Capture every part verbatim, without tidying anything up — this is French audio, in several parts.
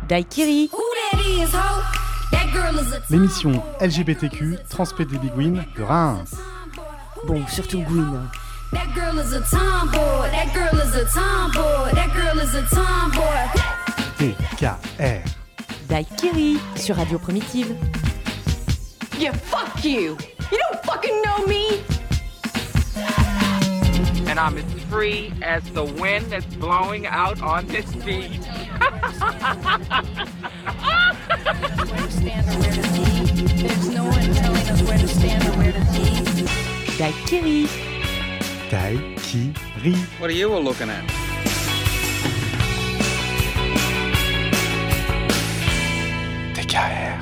Daiquiri. L'émission L G B T Q Transpédé Biguine de Reims. Bon, surtout Gwyn. That girl is a tomboy. That girl is a tomboy. That girl is a tomboy. D K R. Daiquiri sur Radio Primitive. Yeah, fuck you. You don't fucking know me. And I'm as free as the wind that's blowing out on this beach. Daiquiri. Daiquiri. What are you all looking at? D K R.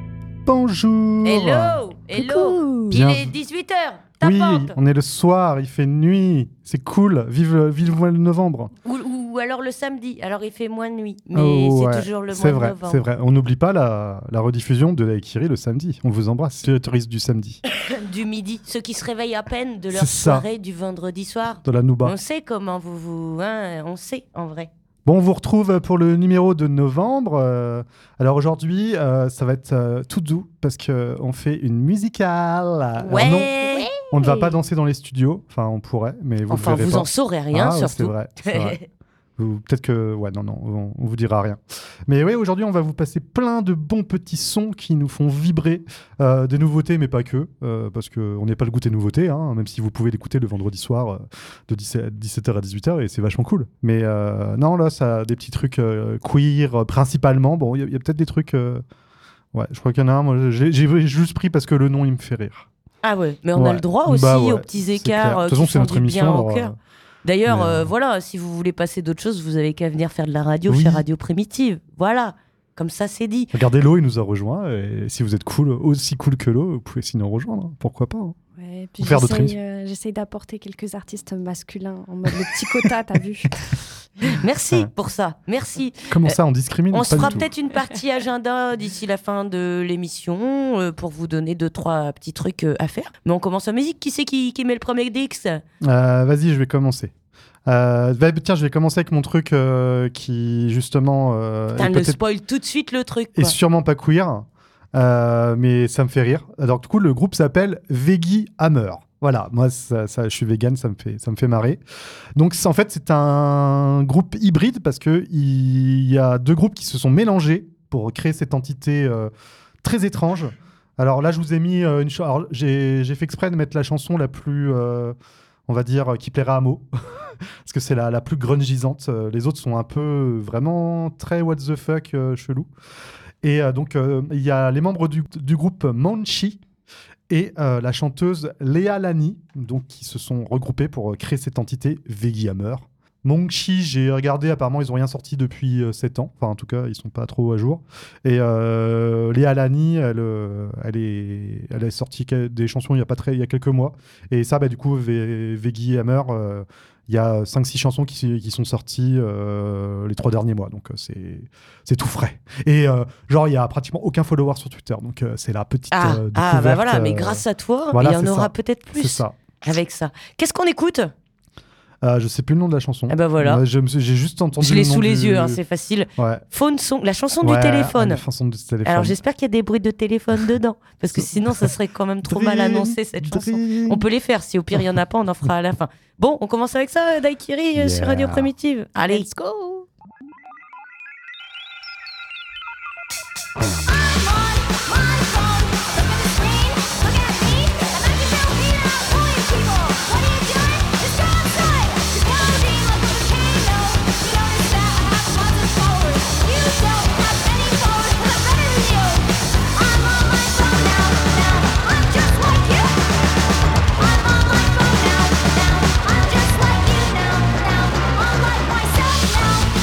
Bonjour. Hello. Hello. Coucou. Il Bien. est dix-huit heures. Oui, Tapante. on est le soir, il fait nuit, c'est cool, vive, le- vive le mois de novembre. Ou, ou alors le samedi. Alors il fait moins nuit. Mais Oh, c'est ouais, toujours le mois c'est de vrai, novembre. c'est vrai. On n'oublie pas la, la rediffusion de Daiquiri le samedi. On vous embrasse, les touristes du samedi. Du midi. Ceux qui se réveillent à peine de leur C'est ça. soirée du vendredi soir. De la Nouba. On sait comment vous vous... Hein, on sait en vrai. Bon, on vous retrouve pour le numéro de novembre. Euh, alors aujourd'hui, euh, ça va être euh, tout doux parce qu'on fait une musicale. Alors Ouais. non, on ne va pas danser dans les studios. Enfin, on pourrait, mais vous Enfin, le verrez vous pas. en saurez rien, Ah, surtout. C'est vrai. c'est vrai. Ou peut-être que... Ouais, non, non, on, on vous dira rien. Mais oui, aujourd'hui, on va vous passer plein de bons petits sons qui nous font vibrer. Euh, des nouveautés, mais pas que. Euh, parce qu'on n'est pas le goûter nouveauté, hein, même si vous pouvez l'écouter le vendredi soir euh, de dix-sept heures à dix-huit heures, et c'est vachement cool. Mais euh, non, là, ça a des petits trucs euh, queer, euh, principalement. Bon, il y, a- y a peut-être des trucs... euh, Ouais, je crois qu'il y en a un. Moi, j'ai j'ai juste pris parce que le nom, il me fait rire. Ah ouais, mais on Ouais. a le droit aussi Bah ouais, aux petits c'est écarts clair. De euh, toute façon, qui c'est font notre du bien émission, au alors, cœur. euh, D'ailleurs, mais, euh, euh, voilà, si vous voulez passer d'autres choses, vous avez qu'à venir faire de la radio Oui. chez Radio Primitive. Voilà, comme ça c'est dit. Regardez, Lo, il nous a rejoint. Et si vous êtes cool, aussi cool que Lo, vous pouvez sinon rejoindre. hein. Pourquoi pas hein. Ouais, puis Faire d'autres j'essaye, euh, j'essaye d'apporter quelques artistes masculins en mode le petit quota, t'as vu? Merci Ouais. pour ça, merci. Comment Euh, ça, on discrimine On Pas se du fera tout. peut-être une partie agenda d'ici la fin de l'émission euh, pour vous donner deux, trois petits trucs euh, à faire. Mais on commence en musique. Qui c'est qui, qui met le premier Dix? Euh, Vas-y, je vais commencer. Euh, bah, tiens, je vais commencer avec mon truc euh, qui, justement, euh, Putain, est le peut-être spoil tout de suite le truc. est Quoi. sûrement pas queer, euh, mais ça me fait rire. Alors, du coup, le groupe s'appelle Veggie Hammer. Voilà, moi, ça, ça, je suis vegan, ça me fait, ça me fait marrer. Donc, c'est- en fait, c'est un groupe hybride parce que il y a deux groupes qui se sont mélangés pour créer cette entité euh, très étrange. Alors là, je vous ai mis euh, une chanson. J'ai j'ai fait exprès de mettre la chanson la plus, euh, on va dire, euh, qui plaira à Mo. Parce que c'est la, la plus grungisante. Euh, Les autres sont un peu euh, vraiment très what the fuck euh, chelou. Et euh, donc, euh, il y a les membres du, du groupe Monchi et euh, la chanteuse Léa Lani, donc, qui se sont regroupés pour euh, créer cette entité Veggie Hammer. Monchi, j'ai regardé, apparemment, ils n'ont rien sorti depuis euh, sept ans. Enfin, en tout cas, ils sont pas trop à jour. Et euh, Léa Lani, elle, euh, elle, est, elle a sorti que- des chansons il y a, pas très, il y a quelques mois. Et ça, bah, du coup, Ve- Veggie Hammer, euh, il y a cinq six chansons qui, qui sont sorties euh, les trois derniers mois. Donc, euh, c'est c'est tout frais. Et euh, genre, il y a pratiquement aucun follower sur Twitter. Donc, euh, c'est la petite Ah, euh, ah, découverte. bah voilà, mais euh, grâce à toi, voilà, il y en c'est aura ça. peut-être C'est plus ça. avec ça. Qu'est-ce qu'on écoute? Euh, je sais plus le nom de la chanson. Ah bah voilà. Moi, je me suis- j'ai juste entendu Je l'ai le nom sous les du- yeux, hein, c'est facile. Ouais. Phone son, la chanson Ouais, du téléphone. la chanson du téléphone. Alors j'espère qu'il y a des bruits de téléphone dedans, parce que sinon ça serait quand même trop mal Dream, annoncé cette chanson. dream. On peut les faire, si au pire il y en a pas, on en fera à la fin. Bon, on commence avec ça, Daiquiri euh, sur Yeah. Radio Primitive. Allez, let's go. Myself now.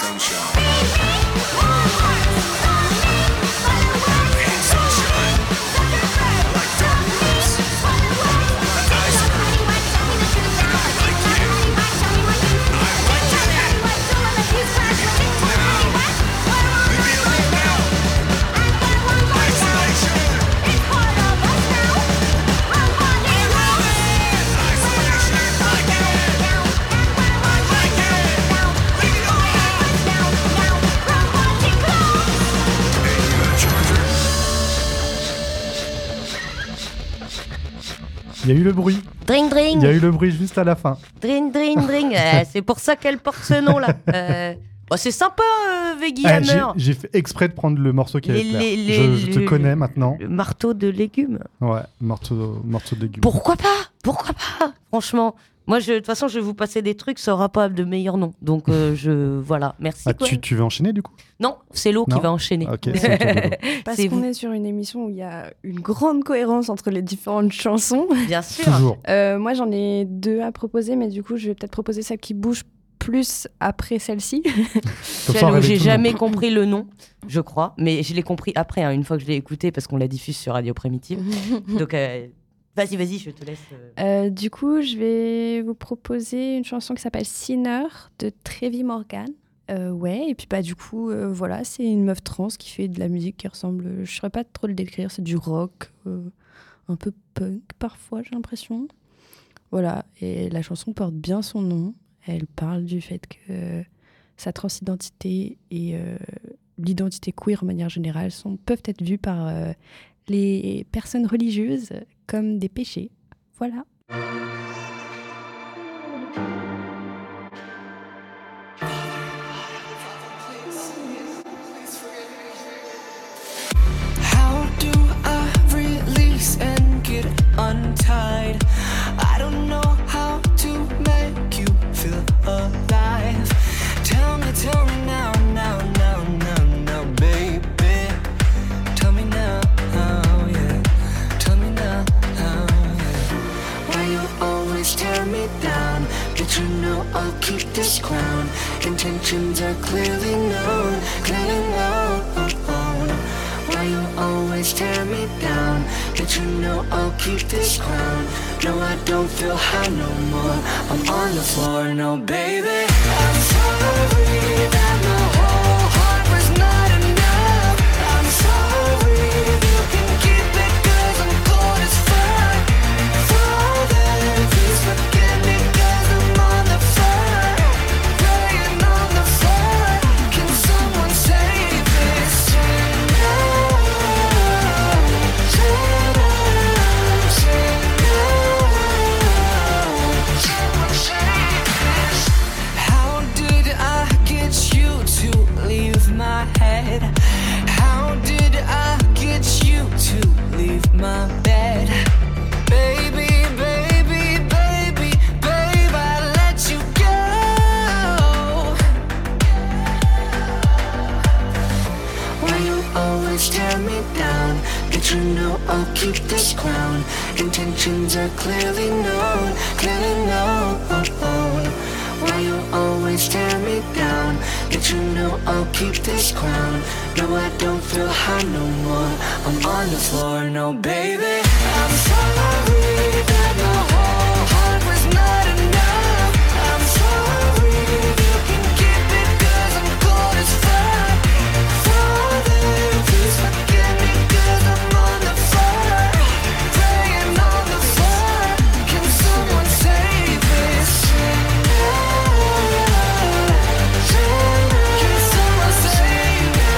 Il y a eu le bruit. Dring, dring. Il y a eu le bruit juste à la fin. Dring, dring, dring. Euh, c'est pour ça qu'elle porte ce nom-là. Euh... Oh, c'est sympa, euh, Veggie Eh, j'ai, Hammer. j'ai fait exprès de prendre le morceau qui Les- allait te plaire. les- les- je, je te le- connais maintenant. Le marteau de légumes. Ouais, morceau, morceau de légumes. Pourquoi pas Pourquoi pas Franchement, moi, je- de toute façon, je vais vous passer des trucs, ça aura pas de meilleur nom. Donc, euh, je... voilà. Merci. Ah, quoi. tu, tu veux enchaîner du coup? Non, c'est l'eau qui Non. va enchaîner. Ok, c'est au tour de l'eau. Parce C'est qu'on vous. est sur une émission où il y a une grande cohérence entre les différentes chansons. Bien sûr. Toujours. Euh, moi, j'en ai deux à proposer, mais du coup, je vais peut-être proposer celle qui bouge plus après celle-ci. Comme Celle ça, on où réveille j'ai tout le monde. jamais compris le nom, je crois. Mais je l'ai compris après, hein, une fois que je l'ai écouté, parce qu'on la diffuse sur Radio Primitive. Donc, euh, vas-y, vas-y, je te laisse. euh. Euh, du coup, je vais vous proposer une chanson qui s'appelle Sinner de Trevi Morgan. Euh, ouais, et puis bah du coup, euh, voilà, c'est une meuf trans qui fait de la musique qui ressemble, je saurais pas trop le décrire, c'est du rock, euh, un peu punk parfois, j'ai l'impression. Voilà, et la chanson porte bien son nom. Elle parle du fait que euh, sa transidentité et euh, l'identité queer en manière générale sont, peuvent être vues par euh, les personnes religieuses comme des péchés. Voilà. How do I release and get untied? I don't know how to make you feel alive. Tell me, tell me now, now, now, now, now, baby. Tell me now, yeah. Tell me now, yeah. Why you always tear me down? But you know I'll keep this crown. Intentions are clearly known, clearly known. Why you always tear me down? But you know I'll keep this crown. No, I don't feel high no more. I'm on the floor, no baby. I'm sorry that my whole heart was not enough. I'm sorry you can keep it 'cause I'm cold as fuck. Father, please forgive me 'cause I'm on the floor, praying on the floor. Can someone save this sinner? How did I get you to leave my head? How did I get you to leave my bed? Baby, baby, baby, babe, I let you go. Why you always tear me down? But you know I'll keep this crown. Intentions are clearly known, clearly known. Why you always tear me down? But you know I'll keep this crown. No, I don't feel high no more. I'm on the floor, no baby. I'm sorry that my whole heart was not enough. I'm sorry you can keep it 'cause I'm cold as fuck. Father, please forgive me 'cause I'm on the floor, praying on the floor. Can someone save this sinner? Can someone save me?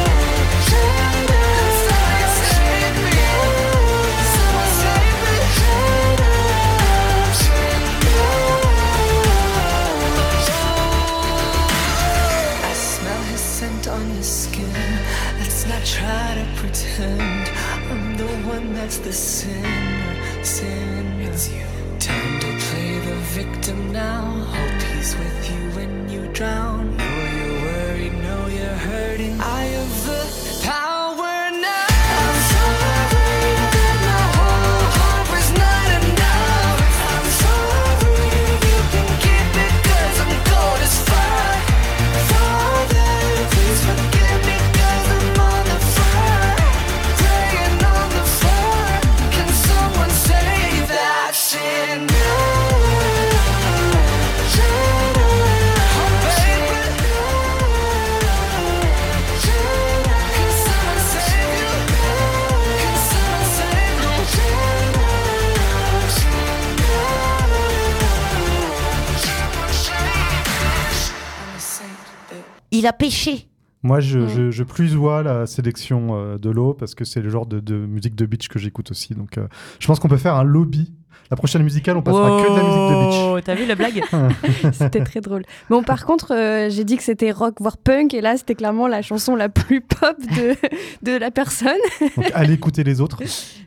Can someone save me? Someone save me. il a pêché. Moi, je, Mm. je, je plus vois la sélection euh, de l'eau parce que c'est le genre de, de musique de beach que j'écoute aussi. Donc, euh, je pense qu'on peut faire un lobby. La prochaine musicale, on passera que de la musique de beach. Oh, t'as vu la blague? C'était très drôle. Bon, par contre, euh, j'ai dit que c'était rock, voire punk, et là, c'était clairement la chanson la plus pop de, de la personne. Donc, allez écouter les autres.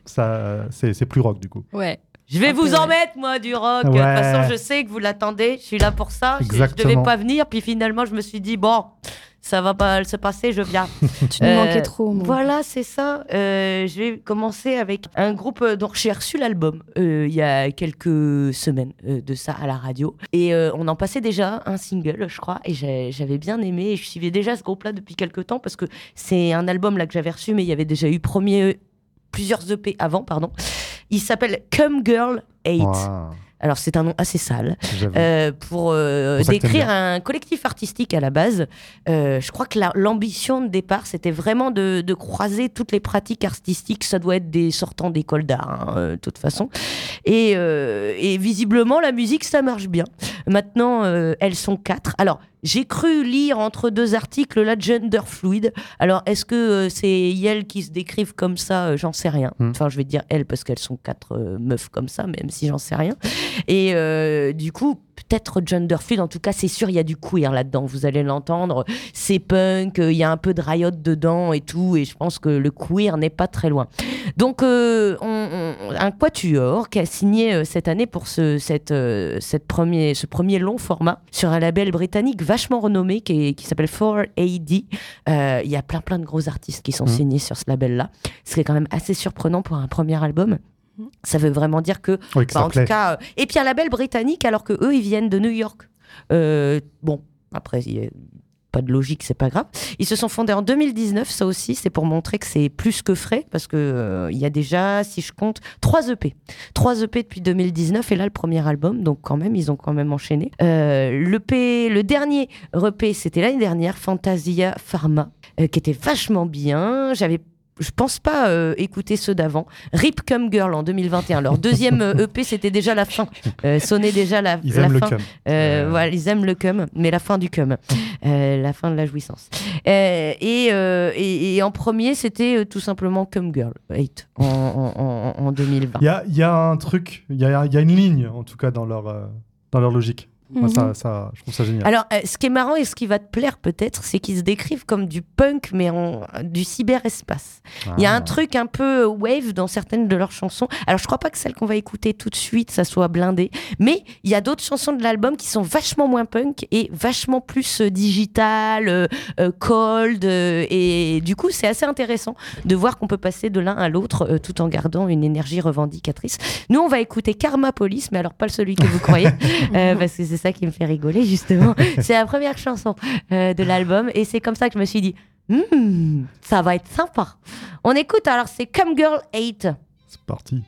Ça, c'est, c'est plus rock, du coup. Ouais. Je vais Un vous peu, en ouais. mettre, moi, du rock. De Ouais. toute façon, je sais que vous l'attendez. Je suis là pour ça. Je- Je Exactement. devais pas venir. Puis finalement, je me suis dit, bon, ça va pas se passer, je viens. Tu nous Euh, manquais trop. moi. Voilà, c'est ça. Euh, je vais commencer avec un groupe euh, dont j'ai reçu l'album euh, il y a quelques semaines euh, de ça à la radio. Et euh, on en passait déjà un single, je crois, et j'ai- j'avais bien aimé. Et je suivais déjà ce groupe-là depuis quelques temps parce que c'est un album là que j'avais reçu, mais il y avait déjà eu premier, plusieurs E P avant, pardon. Il s'appelle Come Girl eight. Wow, Alors, c'est un nom assez sale. j'avoue. Euh, pour euh, Pour ça que t'aimes décrire bien. un collectif artistique à la base. Euh, je crois que la- l'ambition de départ, c'était vraiment de, de croiser toutes les pratiques artistiques. Ça doit être des sortants d'école d'art, hein, euh, de toute façon. Et, euh, et visiblement, la musique, ça marche bien. Maintenant, euh, elles sont quatre. Alors, j'ai cru lire entre deux articles la gender fluid. Alors, est-ce que euh, c'est elles qui se décrivent comme ça? Euh, J'en sais rien. Hmm. Enfin, je vais dire elles parce qu'elles sont quatre euh, meufs comme ça, même si j'en sais rien. Et euh, du coup, peut-être gender fluid. En tout cas, c'est sûr, il y a du queer là-dedans. Vous allez l'entendre. C'est punk, euh, il y a un peu de riot dedans et tout. Et je pense que le queer n'est pas très loin. Donc, euh, on- on- un quatuor qui a signé euh, cette année pour ce, cette, euh, cette premier, ce premier long format sur un label britannique vachement renommé qui, est- qui s'appelle four A D. Euh, Il y a plein plein de gros artistes qui sont Mmh. signés sur ce label-là. Ce qui est quand même assez surprenant pour un premier album. Ça veut vraiment dire que Oui, que bah, ça en plaît. tout cas, euh, et puis un label britannique alors que eux ils viennent de New York. Euh, bon, après il y a pas de logique, c'est pas grave. Ils se sont fondés en deux mille dix-neuf, ça aussi c'est pour montrer que c'est plus que frais parce que euh, il y a déjà, si je compte, trois E P, trois E P depuis deux mille dix-neuf et là le premier album, donc quand même ils ont quand même enchaîné. Euh, le P, le dernier E P c'était l'année dernière, Fantasia Pharma, euh, qui était vachement bien. J'avais je pense pas euh, écouter ceux d'avant. Rip Come Girl en deux mille vingt et un. Leur deuxième euh, E P, c'était déjà la fin. Euh, sonnait déjà la, Ils la aiment le fin. cum. Euh, Euh. Voilà, ils aiment le cum, mais la fin du cum. Euh, la fin de la jouissance. Euh, et, euh, et, et en premier, c'était euh, tout simplement Come Girl eight en, en, en, en deux mille vingt. Il y a, il y a un truc, il y a, il y a une ligne, en tout cas, dans leur, euh, dans leur logique. Moi, Mhm. ça, ça, je trouve ça génial. Alors, euh, ce qui est marrant et ce qui va te plaire peut-être, c'est qu'ils se décrivent comme du punk, mais en, du cyberespace. Il y a un Ah. truc un peu wave dans certaines de leurs chansons. Alors, je crois pas que celle qu'on va écouter tout de suite, ça soit blindé. Mais il y a d'autres chansons de l'album qui sont vachement moins punk et vachement plus euh, digital, euh, euh, cold. euh, et du coup, c'est assez intéressant de voir qu'on peut passer de l'un à l'autre euh, tout en gardant une énergie revendicatrice. Nous, on va écouter Karma Police, mais alors pas celui que vous croyez, euh, parce que c'est ça qui me fait rigoler, justement. C'est la première chanson euh, de l'album et c'est comme ça que je me suis dit Hmm, ça va être sympa. On écoute, alors c'est Come Girl eight. C'est parti.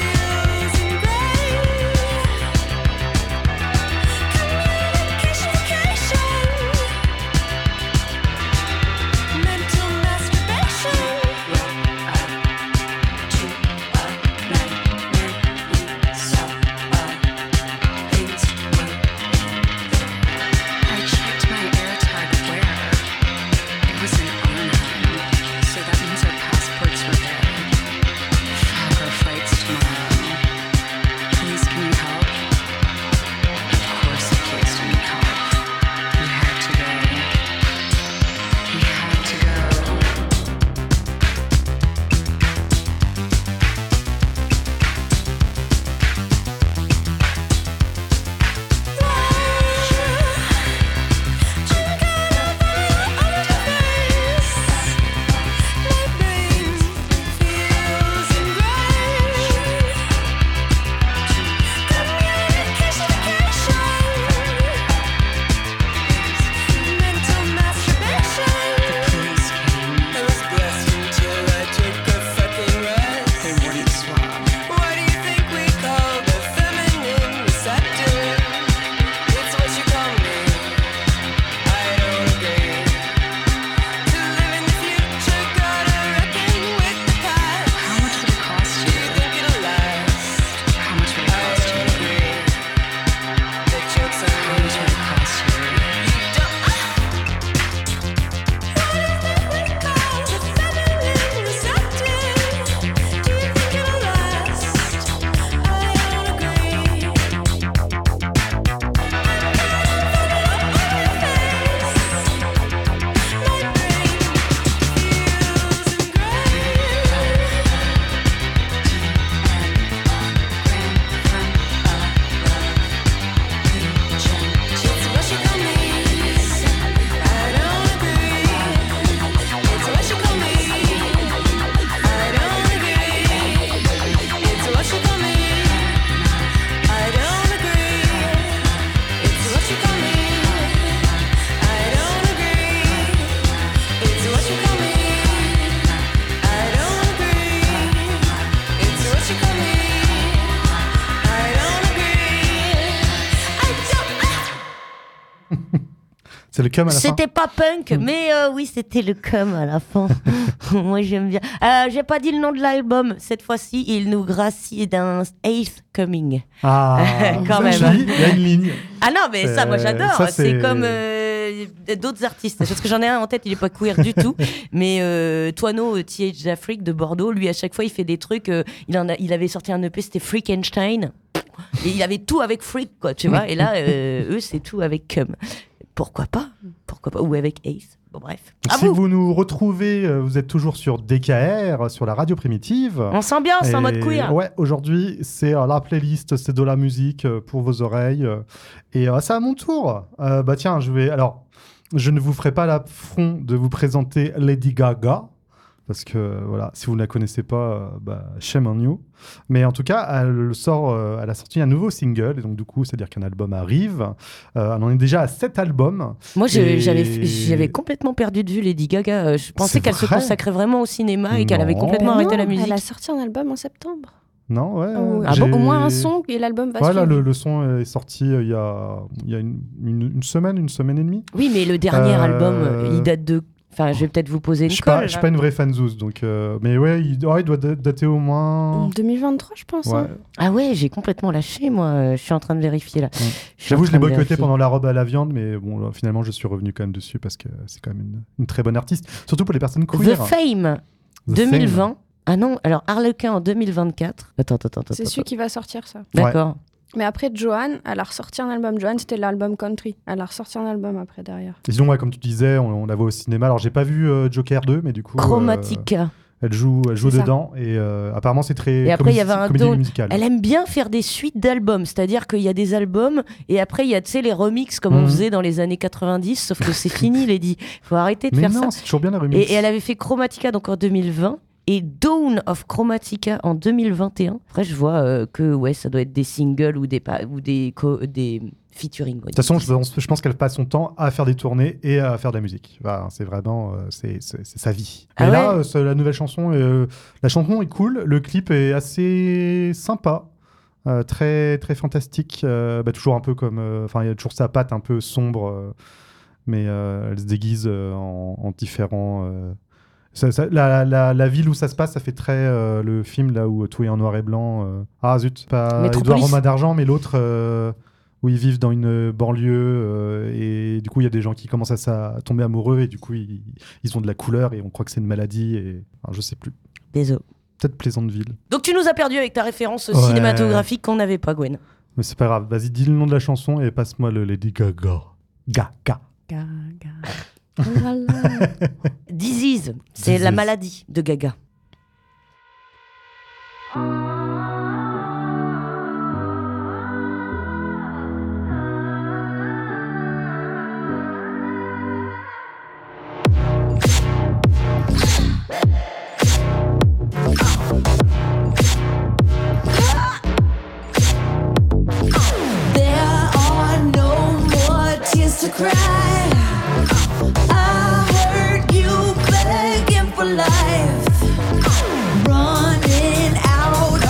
Communication C'est le cum à la fin. C'était pas punk, Mm. mais euh, oui, c'était le cum à la fin. Moi, j'aime bien. Euh, j'ai pas dit le nom de l'album. Cette fois-ci, il nous gracie d'un Eighth Coming. Ah, Quand ça, même. je dis, il y a une ligne. Ah non, mais ça, moi, C'est- j'adore. ça, C'est c'est- comme euh, d'autres artistes. Parce que j'en ai un en tête, il est pas queer du tout. Mais euh, Toano, T H d'Afrique de Bordeaux, lui, à chaque fois, il fait des trucs. euh, il, en a, il avait sorti un E P, c'était Freakenstein. Et il avait tout avec Freak, quoi, tu vois. Et là, euh, eux, c'est tout avec Cum. Pourquoi pas Pourquoi pas Ou avec Ace. Bon, bref. À Si vous. vous nous retrouvez, euh, vous êtes toujours sur D K R, sur la radio primitive. On s'ambiance en Et mode queer. Ouais, aujourd'hui, c'est euh, la playlist, c'est de la musique euh, pour vos oreilles. euh, et euh, c'est à mon tour. Euh, bah tiens, je vais. Alors, je ne vous ferai pas l'affront de vous présenter Lady Gaga. Parce que voilà, si vous ne la connaissez pas, euh, bah, shame on you. Mais en tout cas, elle sort, euh, elle a sorti un nouveau single, et donc du coup, c'est-à-dire qu'un album arrive. Euh, elle en est déjà à sept albums. Moi, je- Et- j'avais, j'avais complètement perdu de vue Lady Gaga. Euh, Je pensais C'est qu'elle se vrai consacrait vraiment au cinéma et qu'elle avait Non. complètement Ben arrêté non, la musique. Elle a sorti un album en septembre. Non, ouais. Oh, euh, ah bon, j'ai- au moins un son et l'album va Voilà, suivre. le, le son est sorti euh, il y a, il y a une, une- une semaine, une semaine et demie. Oui, mais le dernier Euh, album, euh, il date de. Enfin, je vais peut-être vous poser Je une suis colle. pas, je suis pas une vraie fanzouz, donc. euh, mais ouais, il, ouais, il doit da- dater au moins. deux mille vingt-trois, je pense. Ouais. hein. Ah ouais, j'ai complètement lâché, moi. Euh, Je suis en train de vérifier là. Je suis J'avoue, en je l'ai train de boycotté vérifier. pendant la robe à la viande, mais bon, là, finalement, je suis revenu quand même dessus parce que c'est quand même une, une très bonne artiste, surtout pour les personnes queer. The Fame, The deux mille Fame. vingt. Ah non, alors Harlequin en deux mille vingt-quatre. Attends, attends, attends. C'est attends. celui qui va sortir, ça. D'accord. Mais après, Joanne, elle a ressorti un album. Joanne, c'était l'album Country. Elle a ressorti un album après, derrière. Et sinon, ouais, comme tu disais, on, on la voit au cinéma. Alors, j'ai pas vu euh, Joker deux, mais du coup. euh, Chromatica. elle joue, elle joue C'est ça. dedans et euh, apparemment, c'est très. Et après, il y comédie- avait un comédie dos- musicale. Elle aime bien faire des suites d'albums, c'est-à-dire qu'il y a des albums et après il y a tu sais les remixes comme on Mhm. faisait dans les années quatre-vingt-dix, sauf que c'est fini, Lady. Faut arrêter de Mais faire non, ça. c'est toujours bien la remix. Et, et elle avait fait Chromatica donc en deux mille vingt et Dawn of Chromatica en deux mille vingt et un. Après, je vois euh, que ouais, ça doit être des singles ou des pa- ou des co- des featuring. De toute façon, je pense, je pense qu'elle passe son temps à faire des tournées et à faire de la musique. Voilà, c'est vraiment, euh, c'est, c'est, c'est sa vie. Ah et là, ouais euh, c'est la nouvelle chanson, euh, la chanson est cool, le clip est assez sympa, euh, très très fantastique. euh, bah, toujours un peu comme, enfin, il y a toujours sa patte un peu sombre, euh, mais euh, elle se déguise euh, en, en différents. euh, ça- ça- la, la, la ville où ça se passe, ça fait très euh, le film là où tout est en noir et blanc. euh. Ah zut, pas Métropolis. Édouard Romain d'Argent, mais l'autre. euh, où ils vivent dans une banlieue euh, et du coup il y a des gens qui commencent à, ça- à tomber amoureux et du coup ils, ils ont de la couleur et on croit que c'est une maladie et enfin, je sais plus, Désolé. peut-être Plaisanteville, Donc tu nous as perdu avec ta référence Ouais. cinématographique qu'on n'avait pas, Gwen. mais c'est pas grave, vas-y dis le nom de la chanson et passe-moi le Lady Gaga. Gaga. Disease, c'est la Disease. maladie de Gaga. There are no more tears to cry. I heard you begging for life, running out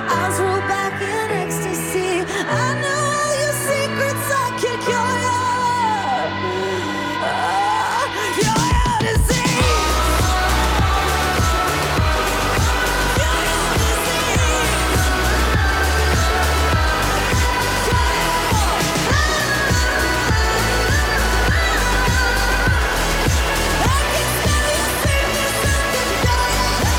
Eyes roll back in ecstasy. I know all your secrets, I can cure you. Ah, cure your disease. Cure your disease. I can smell your sickness and the joy.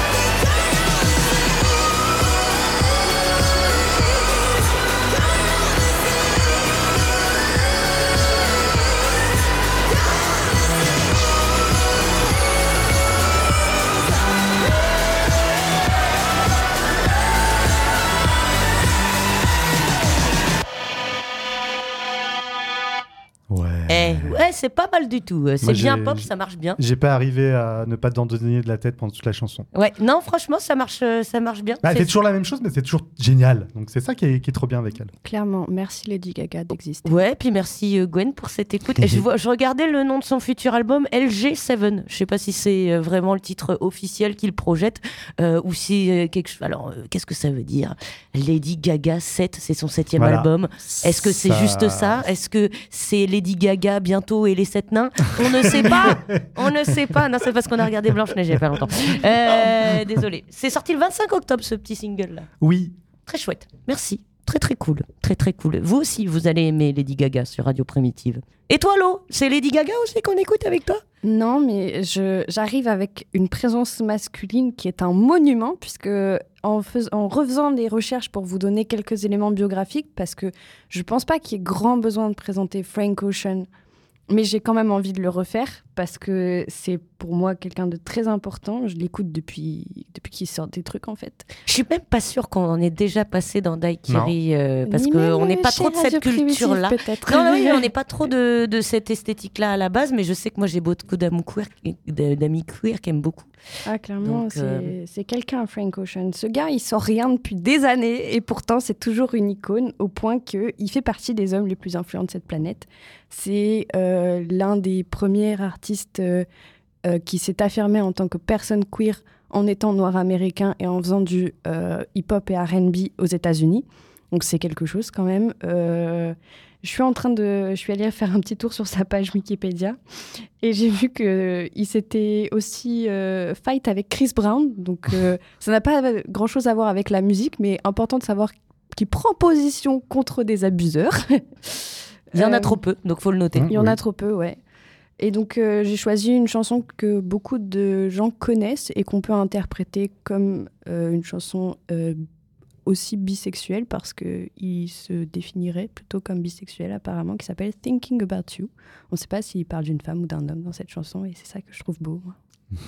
Ouais. Eh, ouais, c'est pas mal du tout. C'est Moi, bien j'ai- pop, ça marche bien. J'ai pas arrivé à ne pas t'en donner de la tête pendant toute la chanson. Ouais, non, franchement, ça marche, euh, ça marche bien. Bah, elle C'est- fait toujours la même chose, mais c'est toujours génial. Donc c'est ça qui est, qui est trop bien avec elle. Clairement, merci Lady Gaga d'exister. Ouais, puis merci euh, Gwen pour cette écoute. Et je, vois, je regardais le nom de son futur album, L G sept. Je sais pas si c'est euh, vraiment le titre officiel qu'il projette euh, ou si euh, quelque chose. Alors, euh, qu'est-ce que ça veut dire? Lady Gaga sept, c'est son septième Voilà. album. Est-ce que c'est Ça- juste ça? Est-ce que c'est Lady Gaga bientôt et les sept nains? On ne sait pas. On ne sait pas. Non, c'est parce qu'on a regardé Blanche-Neige il y a pas longtemps. Euh, désolé. C'est sorti le vingt-cinq octobre, ce petit single-là. Oui. Très chouette. Merci. Très très cool. Très très cool. Vous aussi, vous allez aimer Lady Gaga sur Radio Primitive. Et toi, Lo, c'est Lady Gaga aussi qu'on écoute avec toi? Non, mais je, j'arrive avec une présence masculine qui est un monument, puisque en, fais- en refaisant des recherches pour vous donner quelques éléments biographiques, parce que je pense pas qu'il y ait grand besoin de présenter Frank Ocean, mais j'ai quand même envie de le refaire, parce que c'est pour moi quelqu'un de très important. Je l'écoute depuis, depuis qu'il sort des trucs, en fait. Je suis même pas sûre qu'on en ait déjà passé dans Daiquiri, euh, parce Ni qu'on même n'est pas chez trop de cette Radio Primitive, culture-là. peut-être. Non, non, oui, on n'est pas trop de, de cette esthétique-là à la base, mais je sais que moi j'ai beaucoup d'amis queer, d'amis queer qui aiment beaucoup. Ah, clairement, Donc, c'est, euh, c'est quelqu'un, Frank Ocean. Ce gars, il sort rien depuis des années et pourtant, c'est toujours une icône au point qu'il fait partie des hommes les plus influents de cette planète. C'est euh, l'un des premiers artistes euh, euh, qui s'est affirmé en tant que personne queer en étant noir américain et en faisant du euh, hip-hop et R and B aux États-Unis. Donc, c'est quelque chose quand même. Euh, je suis en train de... Je suis allée faire un petit tour sur sa page Wikipédia et j'ai vu qu'il s'était aussi euh, fight avec Chris Brown. Donc, euh, ça n'a pas grand-chose à voir avec la musique, mais important de savoir qu'il prend position contre des abuseurs. Il y en a Euh, trop peu, donc faut le noter. Il y en Oui. a trop peu, ouais. Et donc, euh, j'ai choisi une chanson que beaucoup de gens connaissent et qu'on peut interpréter comme euh, une chanson euh, aussi bisexuelle, parce qu'il se définirait plutôt comme bisexuel, apparemment, qui s'appelle Thinking About You. On ne sait pas s'il parle d'une femme ou d'un homme dans cette chanson, et c'est ça que je trouve beau, moi.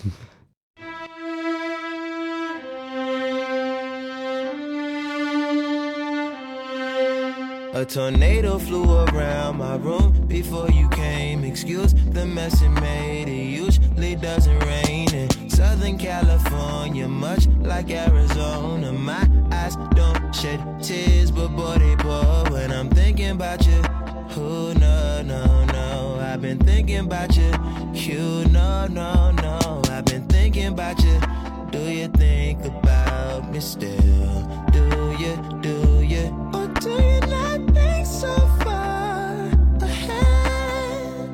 A tornado flew around my room before you came. Excuse the mess it made. It usually doesn't rain in Southern California, much like Arizona. My eyes don't shed tears, but boy they pour when I'm thinking about you. Oh no, no, no, I've been thinking about you. You no, no, no, I've been thinking about you. Do you think about me still? Do you, do you? Or do you not think so far ahead?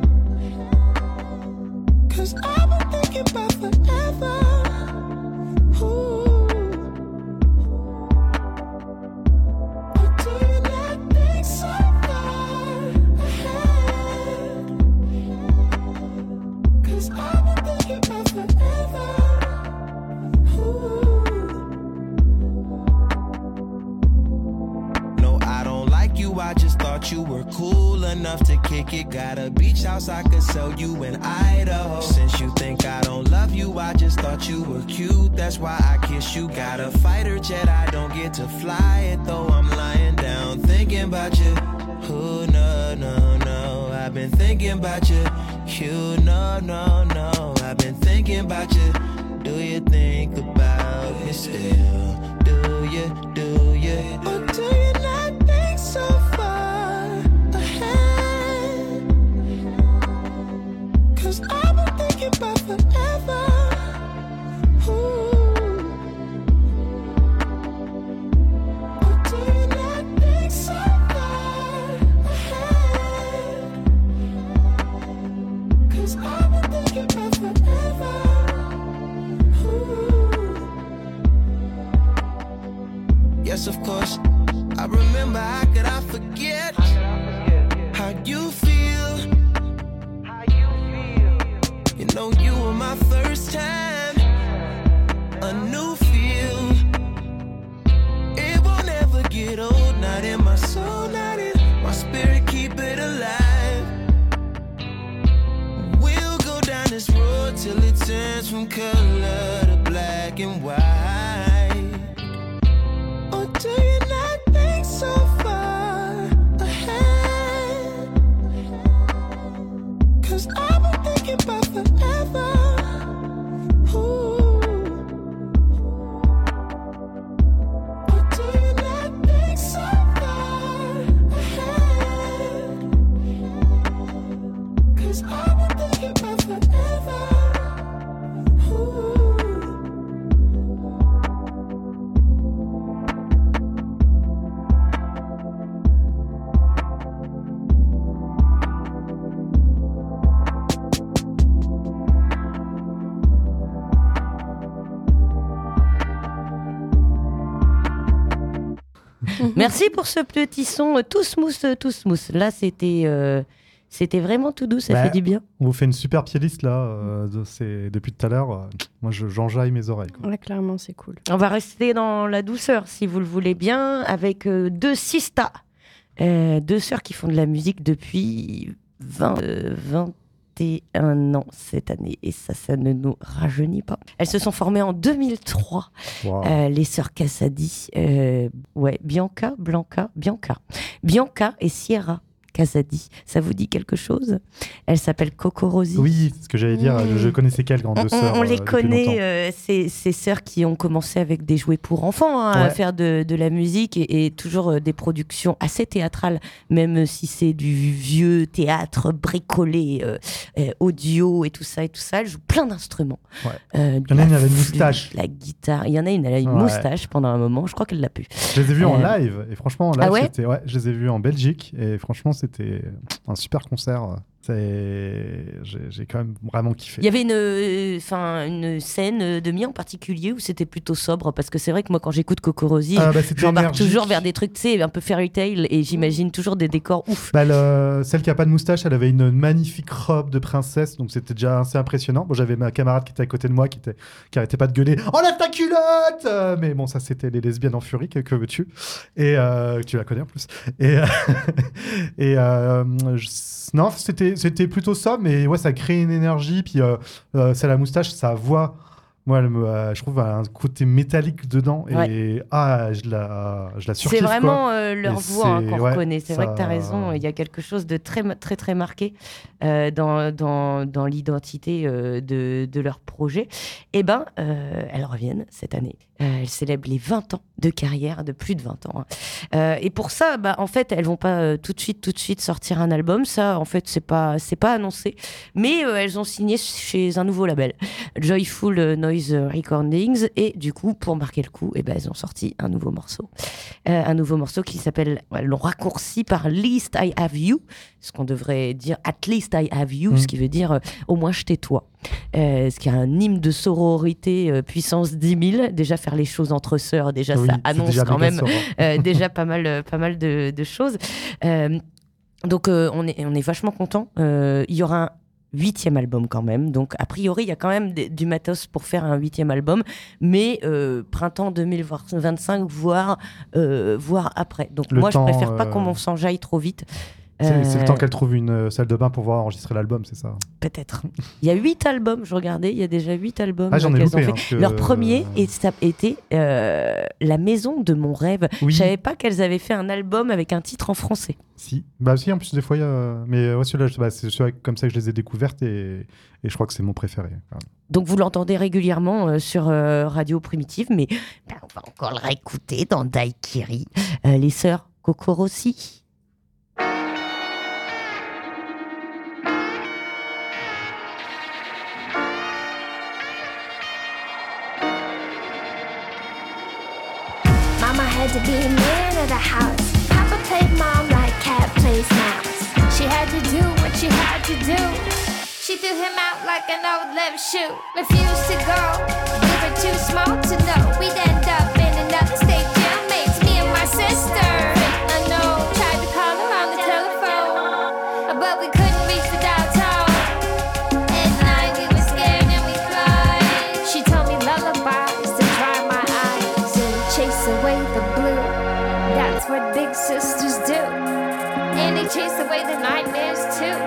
Cause I've been thinking about forever. Ooh. Or do you not think so far ahead? Cause I've been thinking about forever. No, I don't like you, I just thought you were cool enough to kick it. Got a beach house I could sell you in Idaho. Since you think I don't love you, I just thought you were cute. That's why I kiss you. Got a fighter jet, I don't get to fly it, though I'm lying down thinking about you. Oh, no, no, no, I've been thinking about you. You, no, no, no, I've been thinking about you. Do you think about me still? Do you, do you? Or do you not think so far ahead? Cause I've been thinking about forever. Ooh. Yes, of course. I remember, how could I forget how you feel? You know you were my first time, a new feel. It won't ever get old, not in my soul, not in my spirit, keep it alive. We'll go down this road till it turns from color to black and white. Or do you not think so far ahead? 'Cause I've been thinking about forever. Ooh. Or do you not think so far ahead? 'Cause I've been thinking about forever. Ooh. Merci pour ce petit son euh, tout smooth, euh, tout smooth. Là, c'était euh, c'était vraiment tout doux, ça Bah, fait du bien. On vous fait une super playlist là, euh, de ces- depuis tout à l'heure. euh, moi, je- j'enjaille mes oreilles. quoi. Ouais, clairement, c'est cool. On va rester dans la douceur, si vous le voulez bien, avec euh, deux sistas, euh, deux sœurs qui font de la musique depuis vingt, euh, vingt et un ans cette année. Et ça, ça ne nous rajeunit pas. Elles se sont formées en deux mille trois, Wow. euh, les sœurs Casadi. Euh, ouais, Bianca, Blanca, Bianca. Bianca et Sierra Casadi. Ça vous dit quelque chose? Elles s'appellent Coco Rosie. Oui, ce que j'allais dire, Mmh. je, je connaissais quelles grandes On, deux on- sœurs. on les euh, depuis connaît, longtemps. euh, ces, ces sœurs qui ont commencé avec des jouets pour enfants hein, à Ouais. faire de, de la musique et, et toujours euh, des productions assez théâtrales, même si c'est du vieux théâtre bricolé, euh, euh, audio et tout ça et tout ça. Elles jouent plein d'instruments. Ouais. Euh, Il y en a une la avec une flûte, moustache. la guitare. Il y en a une, elle a une Ouais. moustache pendant un moment. Je crois qu'elle l'a pu. Je les ai vus en Euh, live, et franchement, en live, Ah ouais c'était, ouais, je les ai vus en Belgique, et franchement, c'était un super concert. C'est... J'ai, j'ai quand même vraiment kiffé. Il y avait une, euh, enfin, une scène euh, de mi en particulier où c'était plutôt sobre parce que c'est vrai que moi quand j'écoute Coco Rosie, Ah, bah, c'était j'embarque énergique. toujours vers des trucs, tu sais, un peu fairy tale et j'imagine toujours des décors ouf. Bah, le- celle qui a pas de moustache, elle avait une magnifique robe de princesse, donc c'était déjà assez impressionnant. Bon, j'avais ma camarade qui était à côté de moi, qui, était, qui arrêtait pas de gueuler « Enlève ta culotte !» Euh, Mais bon, ça c'était les lesbiennes en furie, que, que veux-tu? Et euh, tu la connais en plus. Et, euh, et euh, je- non, c'était, c'était plutôt ça, mais ouais, ça crée une énergie. Puis euh, euh, celle à la moustache, sa voix, moi, elle me, euh, je trouve, elle a un côté métallique dedans. Et Ouais. ah, je la, je la surkiffe. C'est vraiment quoi. euh, leur Et voix hein, c'est- qu'on ouais, reconnaît. C'est vrai ça- que tu as raison. Il y a quelque chose de très, très, très marqué euh, dans, dans, dans l'identité euh, de, de leur projet. Et ben, euh, elles reviennent cette année. Euh, elles célèbrent les vingt ans de carrière, de plus de vingt ans. hein. Euh, et pour ça, bah, en fait, elles vont pas euh, tout de suite, tout de suite sortir un album. Ça, en fait, c'est pas, c'est pas annoncé. Mais euh, elles ont signé chez un nouveau label, Joyful Noise Recordings. Et du coup, pour marquer le coup, eh ben, elles ont sorti un nouveau morceau. Euh, un nouveau morceau qui s'appelle, elles l'ont raccourci par Least I Have You, ce qu'on devrait dire At Least I Have You, Mm. ce qui veut dire euh, au moins je t'ai toi. Euh, ce qui est un hymne de sororité euh, puissance dix mille. Déjà faire les choses entre sœurs, déjà Oui, ça c'est annonce déjà quand méga même sobre. euh, déjà pas mal, euh, pas mal de, de choses. Euh, donc euh, on, est, on est vachement content. Euh, Il y aura un huitième album quand même. Donc a priori il y a quand même des- du matos pour faire un huitième album, mais euh, printemps deux mille vingt-cinq, voire, euh, voire après. Donc Le moi temps, je préfère pas euh, qu'on m'en s'enjaille trop vite. C'est, c'est le Euh, temps qu'elle trouve une euh, salle de bain pour pouvoir enregistrer l'album, c'est ça? Peut-être. Il y a huit albums, je regardais, il y a déjà huit albums Ah, j'en ai qu'elles loupé, ont fait. hein, parce que- Leur premier et ça était euh, La maison de mon rêve. Oui. Je savais pas qu'elles avaient fait un album avec un titre en français. Si. Bah si, en plus, des fois, il y a... Mais ouais, celui-là, je- bah, c'est celui comme ça que je les ai découvertes et, et je crois que c'est mon préféré. Voilà. Donc vous l'entendez régulièrement euh, sur euh, Radio Primitive, mais ben, on va encore le réécouter dans Daikiri. Euh, les sœurs Coco Rossi. Mama had to be man of the house. Papa played mom like cat plays mouse. She had to do what she had to do. She threw him out like an old left shoe. Refused to go, we were too small to know. We'd end up in another state. Jail mates what big sisters do. And they chase away the nightmares too.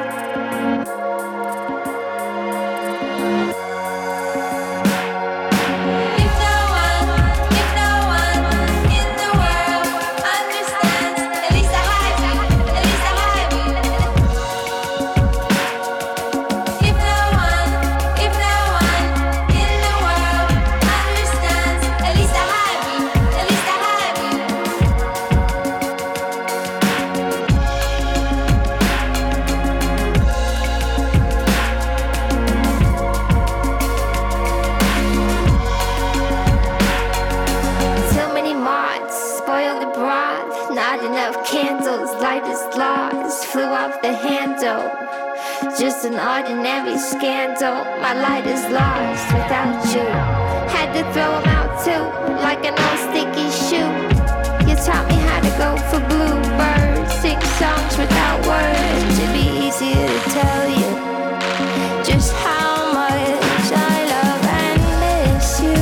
Flew off the handle. Just an ordinary scandal. My light is lost without you. Had to throw 'em out too, like an old sticky shoe. You taught me how to go for bluebirds. Sing songs without words. It'd be easier to tell you just how much I love and miss you.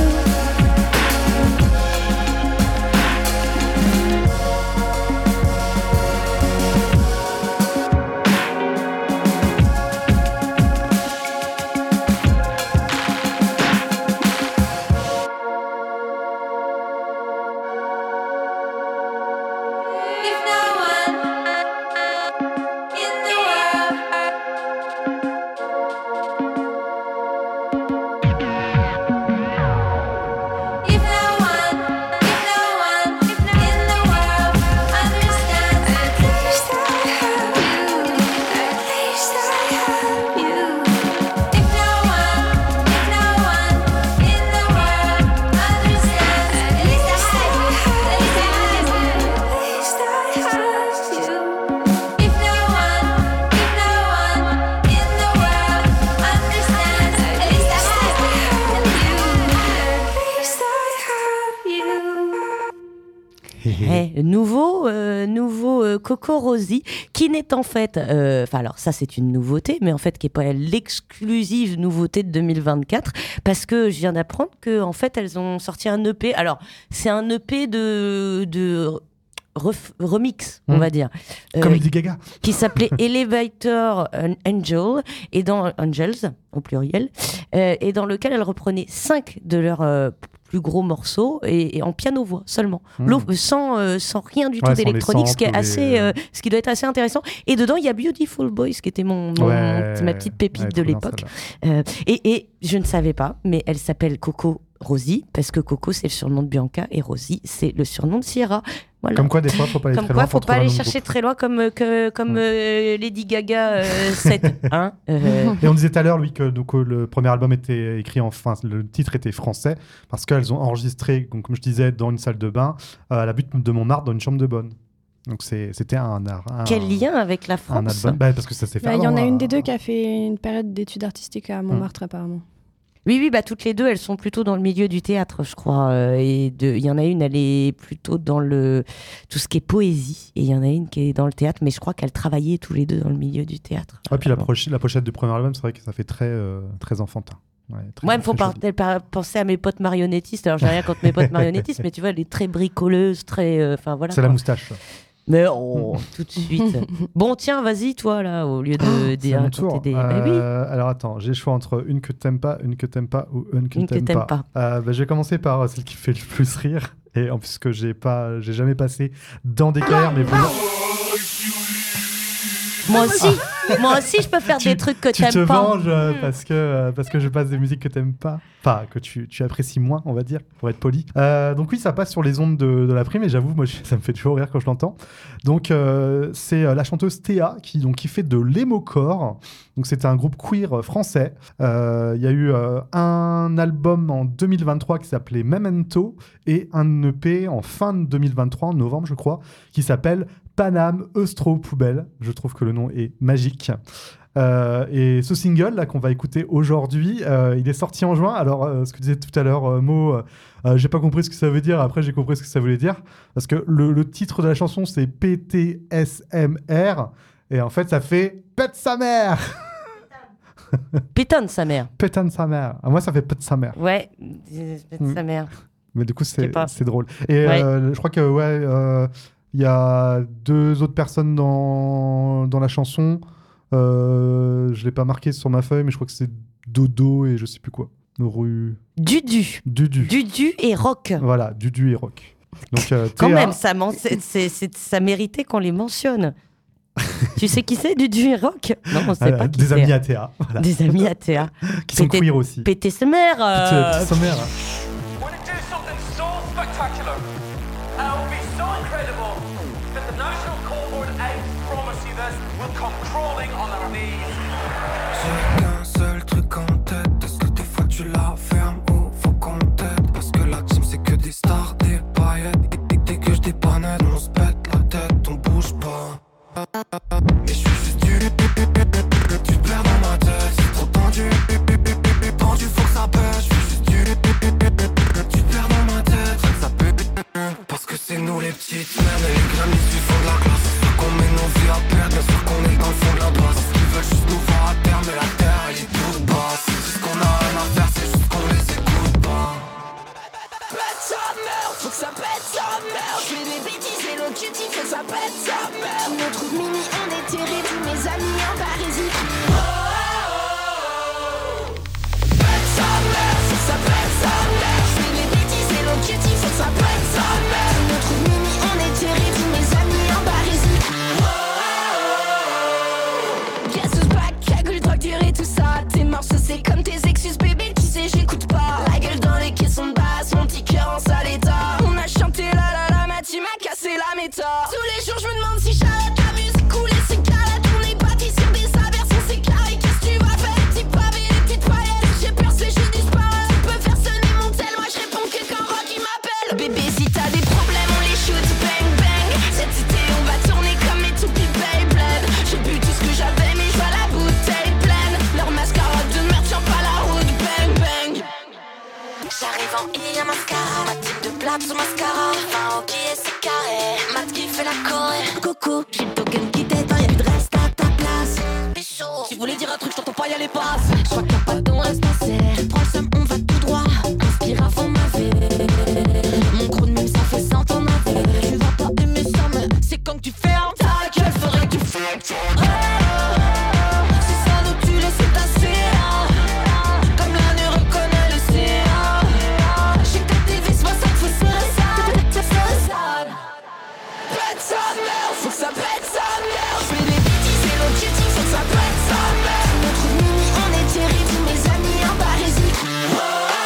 Eh, nouveau, euh, nouveau euh, Coco Rosie, qui n'est en fait, enfin euh, alors ça c'est une nouveauté, mais en fait qui n'est pas l'exclusive nouveauté de deux mille vingt-quatre, parce que je viens d'apprendre que en fait elles ont sorti un E P. Alors c'est un E P de de ref, remix, on mmh. va dire, comme euh, Lady Gaga, qui s'appelait Elevator Angel et dans Angels au pluriel, euh, et dans lequel elles reprenaient cinq de leurs euh, plus gros morceaux et, et en piano-voix seulement, mmh. sans, euh, sans rien du tout ouais, d'électronique, ce qui est assez, les... euh, ce qui doit être assez intéressant. Et dedans, il y a Beautiful Boys, qui était mon, mon, ouais, mon ma petite pépite ouais, de l'époque. Euh, et, et je ne savais pas, mais elle s'appelle Coco Rosie, parce que Coco, c'est le surnom de Bianca, et Rosie, c'est le surnom de Sierra. Voilà. Comme quoi, des fois, faut pas aller comme très quoi, loin. Faut pas aller chercher très loin, comme, que, comme ouais. euh, Lady Gaga euh, sept. Hein euh... Et on disait tout à l'heure, lui, que donc, le premier album était écrit en enfin, le titre était français, parce qu'elles ont enregistré, donc, comme je disais, dans une salle de bain, euh, à la butte de Montmartre, dans une chambre de bonne. Donc c'est, c'était un, un Quel lien avec la France? Un album, bah, parce que ça s'est fait. Il bah, y en a euh... une des deux qui a fait une période d'études artistiques à Montmartre, hum. apparemment. Oui, oui, bah, toutes les deux, elles sont plutôt dans le milieu du théâtre, je crois. Euh, et il y en a une, elle est plutôt dans le, tout ce qui est poésie. Et il y en a une qui est dans le théâtre, mais je crois qu'elles travaillaient tous les deux dans le milieu du théâtre. Ah, puis la, proche, la pochette du premier album, c'est vrai que ça fait très, euh, très enfantin. Ouais, Moi, il me faut par- par- penser à mes potes marionnettistes. Alors, j'ai rien contre mes potes marionnettistes, mais tu vois, elle est très bricoleuse, très. Enfin, euh, voilà. C'est quoi. La moustache. Mais oh, tout de suite. Bon, tiens, vas-y, toi, là, au lieu de dire mon tour. Des... Euh, bah, oui. Alors, attends, j'ai le choix entre une que t'aimes pas, une que t'aimes pas ou une que une t'aimes que pas. pas. Euh, bah, je vais commencer par celle qui fait le plus rire. Et en plus, que j'ai pas, j'ai jamais passé dans des carrières, mais vraiment. Moi aussi, moi aussi, je peux faire tu, des trucs que tu t'aimes te pas. venges euh, parce que euh, parce que je passe des musiques que t'aimes pas, enfin que tu, tu apprécies moins, on va dire, pour être poli. Euh, donc oui, ça passe sur les ondes de, de la prime, et j'avoue, moi, je, ça me fait toujours rire quand je l'entends. Donc euh, c'est euh, la chanteuse Théa qui donc qui fait de l'emo-core. Donc c'est un groupe queer français. Il euh, y a eu euh, un album en deux mille vingt-trois qui s'appelait Memento et un E P en fin de deux mille vingt-trois, en novembre, je crois, qui s'appelle Paname Eustro Poubelle. Je trouve que le nom est magique. Euh, et ce single là qu'on va écouter aujourd'hui, euh, il est sorti en juin. Alors, euh, ce que disait tout à l'heure euh, Mo, euh, euh, j'ai pas compris ce que ça veut dire. Après, j'ai compris ce que ça voulait dire parce que le, le titre de la chanson c'est P T S M R et en fait ça fait pète sa mère. Pétonne sa mère. Pétonne sa mère. Ah, moi, ça fait pète sa mère. Ouais, pète sa mère. Mais du coup, c'est, c'est drôle. Et ouais. euh, je crois que ouais. Euh, Il y a deux autres personnes dans, dans la chanson. Euh, je l'ai pas marqué sur ma feuille, mais je crois que c'est Dodo et je sais plus quoi. Rue... Dudu. Dudu. Dudu et Rock. Voilà, Dudu et Rock. Donc, euh, Quand Théa- même, ça, man- c'est, c'est, c'est- ça méritait qu'on les mentionne. Tu sais qui c'est, Dudu et Rock? Non, on sait Voilà, pas qui des c'est. amis à Théa. Voilà. Des amis à Théa. Qui sont Péter- queer aussi. Péter sa mère. Petite, euh, petite sommaire. Want to do something so spectacular, and it'll be so incredible that the National Call Board eight promise you this will come crawling on their knees. J'ai qu'un seul truc en tête. Est-ce que des fois tu la fermes ou faut qu'on t'aide? Parce que la team c'est que des stars, des paillettes. Et, et dès que je dépanne, on se pète la tête, on bouge pas. Mais je suis juste du. Tu te perds dans ma tête, c'est trop tendu. Tendu, faut que ça pète. Je suis juste du. Tu te perds dans ma tête, faut que ça pète. Parce que c'est nous les petites merdes et les grammis du fond de la classe. C'est sûr qu'on met nos vies à perdre, bien sûr qu'on est dans le fond de la base. Parce qu'ils veulent juste nous voir à terre, mais la terre elle est toute basse. Ils disent qu'on a rien à faire, c'est juste qu'on les écoute pas. Pète sa mère, faut que ça pète sa mère. Je fais des bêtises et l'autre tu dis faut que ça pète sa mère. Tu me trouves mini en déterré, tous mes amis en barésie. Oh, oh, oh. Pète sa mère, faut que ça pète sa mère. Je fais des bêtises et l'autre tu dis faut que ça pète sa mère. Tu me trouves mini en déterré, tous mes amis en barésie. Oh, oh, oh. Guess who's back, cagole, drogue, durée, tout ça. Tes morceaux c'est comme tes excuses bébé, tu sais j'écoute pas. La gueule dans les caissons de basse, mon petit cœur en sale état. On a chanté la la la, ma tu m'as cassé la méta. Tous les jours je me demande si Charlotte la musique coule et c'est galade. On est bâti sur des aversions, c'est carré, qu'est-ce que tu vas faire? Les petits pavés, les petites paillettes, j'ai percé, j'ai disparu. Tu peux faire sonner mon tel, moi je réponds que quand Rock il m'appelle. Bébé si t'as des problèmes on les shoot, bang bang. Cet été on va tourner comme les toupies Beyblade. J'ai bu tout ce que j'avais mais je vois la bouteille pleine. Leur mascara de merde tient pas la route, bang bang. J'arrive en I à mascara, ma type de blague sous mascara. Enfin ok c'est carré, Matt qui fait la Corée. Coco, j'ai le token qui t'éteint, y'a plus de reste à ta place. T'es chaud, si vous voulez dire un truc, je t'entends pas, y'a les passes. Je crois qu'il y a pas de don, reste passé. Prends le seum, on va tout droit, inspire à fond ma vie. Mon gros de mime ça fait cent ans ma vie. Tu vas pas aimer ça mais c'est quand que tu fermes ta gueule, faudrait que tu fermes ta gueule. C'est ça donc tu laisses passer. Comme l'année reconnaît le sien. J'ai que ta T V, c'est pas ça qu'il faut serrer ça. Pète sa mère, faut que ça pète sa mère. Je fais des bêtises et l'autre tu dis faut que ça pète sa mère. Tu me trouves mini en déterré, tous mes amis en barésie. Oh, oh,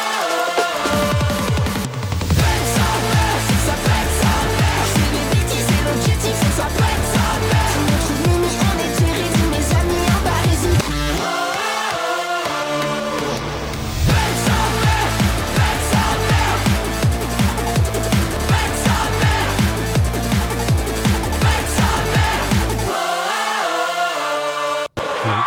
oh. Pète sa mère, faut que ça pète sa mère. Je fais des bêtises et l'autre tu dis faut que ça pète sa mère. Tu me trouves mini en déterré, tous mes amis en barésie. Oh, oh, oh. Pète sa mère, pète sa mère. Pète sa mère. Pète sa mère. Oh, oh, oh.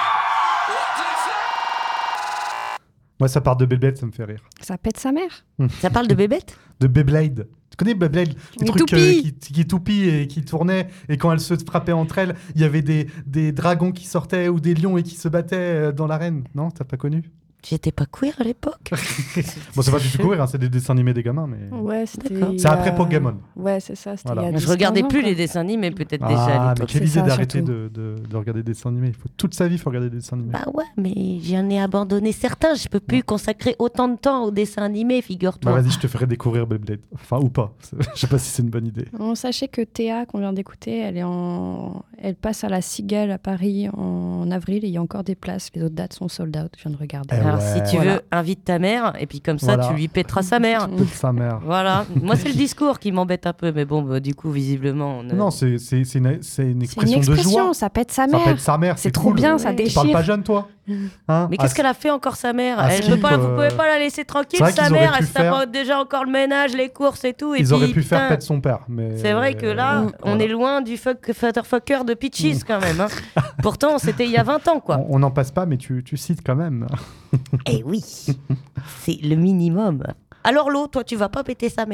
Moi, ça part de Beyblade, ça me fait rire. Ça pète sa mère. Ça parle de bébête? De Beyblade. Tu connais Beyblade? Les Les trucs toupies. euh, qui, qui toupies et qui tournaient. Et quand elles se frappaient entre elles, il y avait des, des dragons qui sortaient ou des lions et qui se battaient euh, dans l'arène. Non, t'as pas connu? J'étais pas queer à l'époque. Bon, c'est pas du tout courir, hein, c'est des dessins animés des gamins. Mais... Ouais, c'était. D'accord. il y C'est a- après Pokémon. Ouais, c'est ça. C'était Voilà. il y a Je dix, regardais quinze ans, plus quoi. les dessins animés, peut-être déjà à Ah, mais l'époque. quelle c'est idée ça, d'arrêter surtout. de, de, de regarder des dessins animés. Il faut toute sa vie, il faut regarder des dessins animés. Bah ouais, mais j'en ai abandonné certains. Je peux plus consacrer autant de temps aux dessins animés, Bah figure-toi. vas-y, je te ferai découvrir Beyblade. Enfin, ou pas. Je sais pas si c'est une bonne idée. On sachez que Théa, qu'on vient d'écouter, elle est en, elle passe à la Cigale à Paris en avril et il y a encore des places. Les autres dates sont sold out. Je viens de regarder. Eh Alors ouais. si tu Voilà. veux, invite ta mère et puis comme ça Voilà. tu lui pèteras sa mère. Toute sa mère. Voilà. Moi c'est le discours qui m'embête un peu, mais bon, bah, du coup visiblement. On, euh, Non, c'est c'est- c'est une, c'est une C'est une expression, de expression, joie. ça pète sa Ça mère. pète sa mère. C'est trop cool. bien, ça Ouais. Tu déchire. parles pas jeune, toi hein Mais qu'est-ce Ah, qu'elle a fait encore sa mère? à Elle Skip, peut pas, Vous euh, pouvez pas la laisser tranquille, c'est vrai sa qu'ils auraient mère. pu Elle se tape faire- déjà encore le ménage, les courses et tout. Et Ils puis, auraient pu faire putain, pète son père. Mais... C'est vrai que là, Mm. on est loin du fuck fatherfucker de Peaches quand même. Hein. Pourtant, c'était il y a vingt ans, quoi. On n'en passe pas, mais tu, tu cites quand même. Eh oui, c'est le minimum. Alors, Lo, toi, tu vas pas péter sa mère?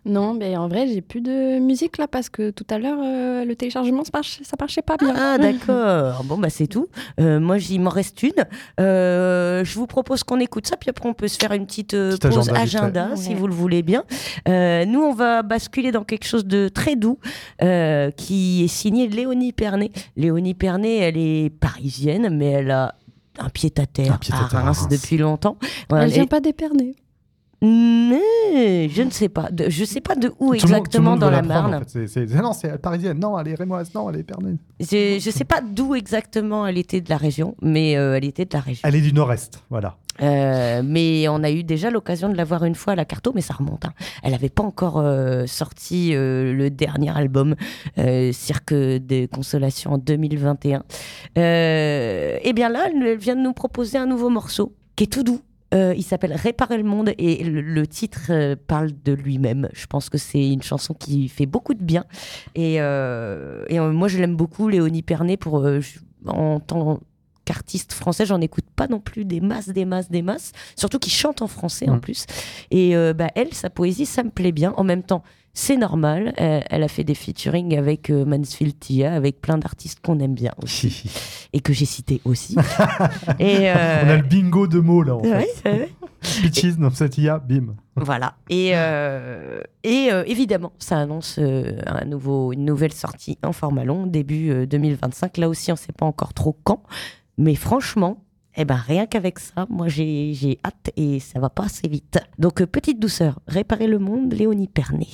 Non, mais en vrai, j'ai plus de musique là parce que tout à l'heure, euh, le téléchargement, ça marchait, ça marchait pas bien. Ah, d'accord. Bon, bah, c'est tout. Euh, moi, j'y m'en reste une. Euh, je vous propose qu'on écoute ça, puis après, on peut se faire une petite euh, Petit pause agenda, agenda, vite fait. si Ouais. vous le voulez bien. Euh, nous, on va basculer dans quelque chose de très doux, euh, qui est signé Léonie Pernet. Léonie Pernet, elle est parisienne, mais elle a un pied-à-terre Un pied-à-terre à à Reims Reims. depuis longtemps. Voilà, Elle vient et- pas d'Épernay. Mais je ne sais pas. De, je sais pas de où Tout le monde- tout le exactement monde dans veut la prendre, Marne. en fait. C'est- c'est- c'est- non, c'est parisienne. Non, elle est rémoise. Non, elle est épernay. Je, je sais pas d'où exactement elle était de la région, mais euh, elle était de la région. Elle est du nord-est. Voilà. Euh, mais on a eu déjà l'occasion de la voir une fois à la Carto, mais ça remonte. Hein. Elle n'avait pas encore euh, sorti euh, le dernier album, euh, Cirque de Consolation, en deux mille vingt et un. Euh, et bien là, elle vient de nous proposer un nouveau morceau qui est tout doux. Euh, il s'appelle Réparer le monde et le, le titre euh, parle de lui-même. Je pense que c'est une chanson qui fait beaucoup de bien. Et, euh, et euh, moi, je l'aime beaucoup, Léonie Pernet, pour, euh, je- en tant qu'artiste français, j'en écoute pas non plus des masses, des masses, des masses. Surtout qu'il chante en français en Mm. plus. Et euh, bah, elle, sa poésie, ça me plaît bien. En même temps, c'est normal. Euh, elle a fait des featuring avec euh, Mansfield Tia, avec plein d'artistes qu'on aime bien aussi. Et que j'ai cités aussi. et, euh, On a le bingo de mots là en ouais, fait. ouais. Peaches, Nonsatia, bim. Voilà. Et, euh, et euh, évidemment, ça annonce euh, un nouveau, une nouvelle sortie en format long, début euh, deux mille vingt-cinq. Là aussi, on ne sait pas encore trop quand. Mais franchement, eh ben, rien qu'avec ça, moi, j'ai, j'ai hâte et ça va pas assez vite. Donc, euh, petite douceur, Réparer le monde, Léonie Pernet.